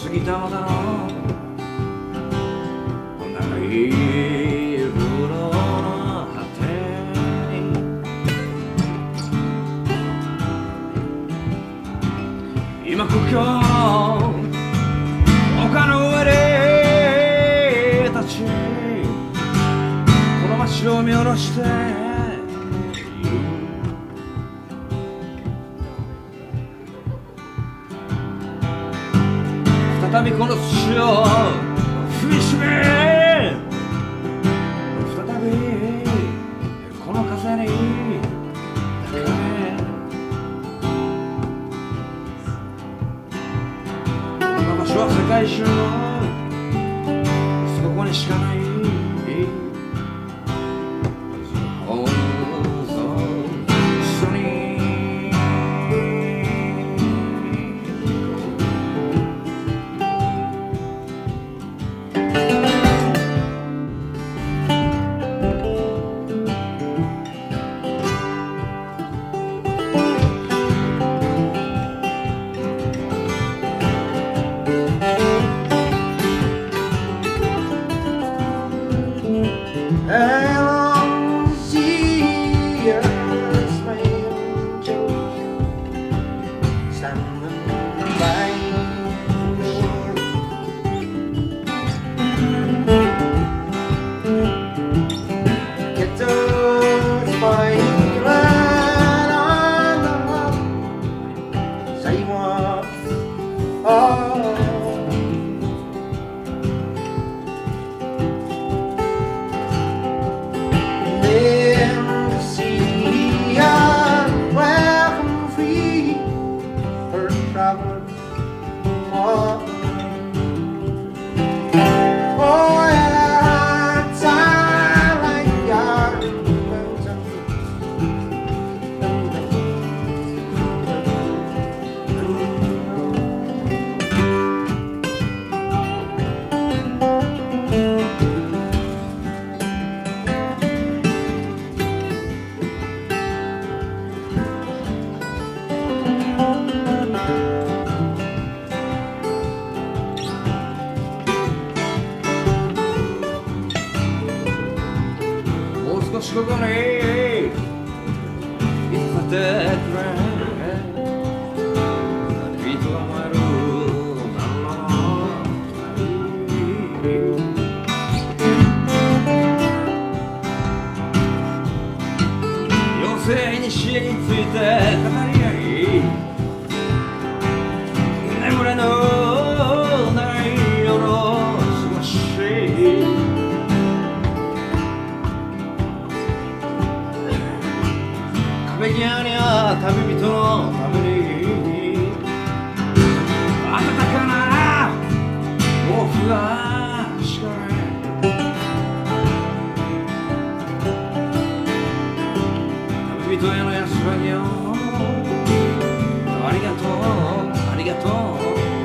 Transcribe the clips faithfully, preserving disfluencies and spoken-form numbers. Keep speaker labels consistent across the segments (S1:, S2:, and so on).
S1: 過ぎたのだろう。長い風呂の果てに今故郷の丘の上で立ちこの街を見下ろして再びこの土を踏みしめ再びこの風に抱かれこんな場所は世界中そこにしかない少しここにいさせてくれ人が燃える何の妖精に死について語り合い眠れぬ長い夜を過ごし壁際には旅人のために暖かな毛布が敷かれ旅人への安らぎをありがとうありがとう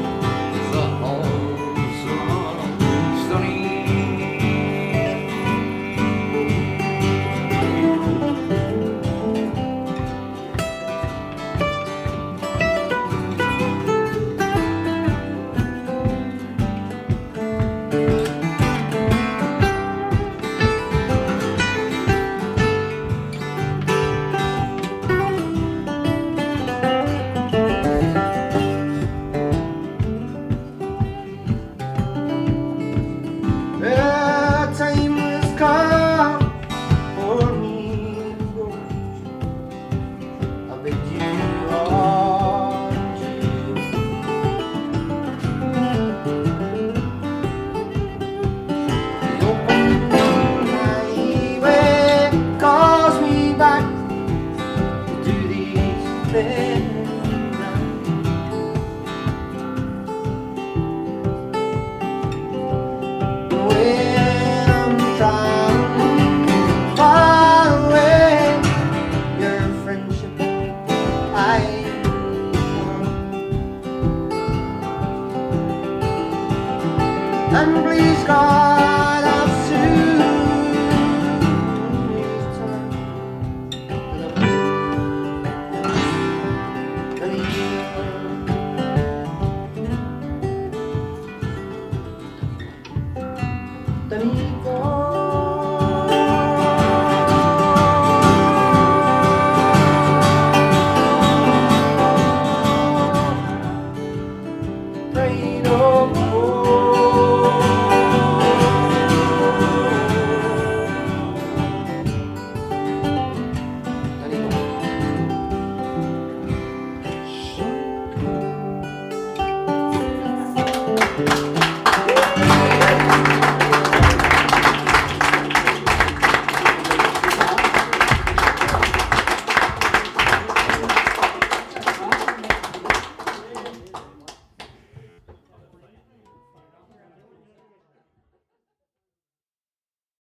S1: And please God, I'll soon return. した。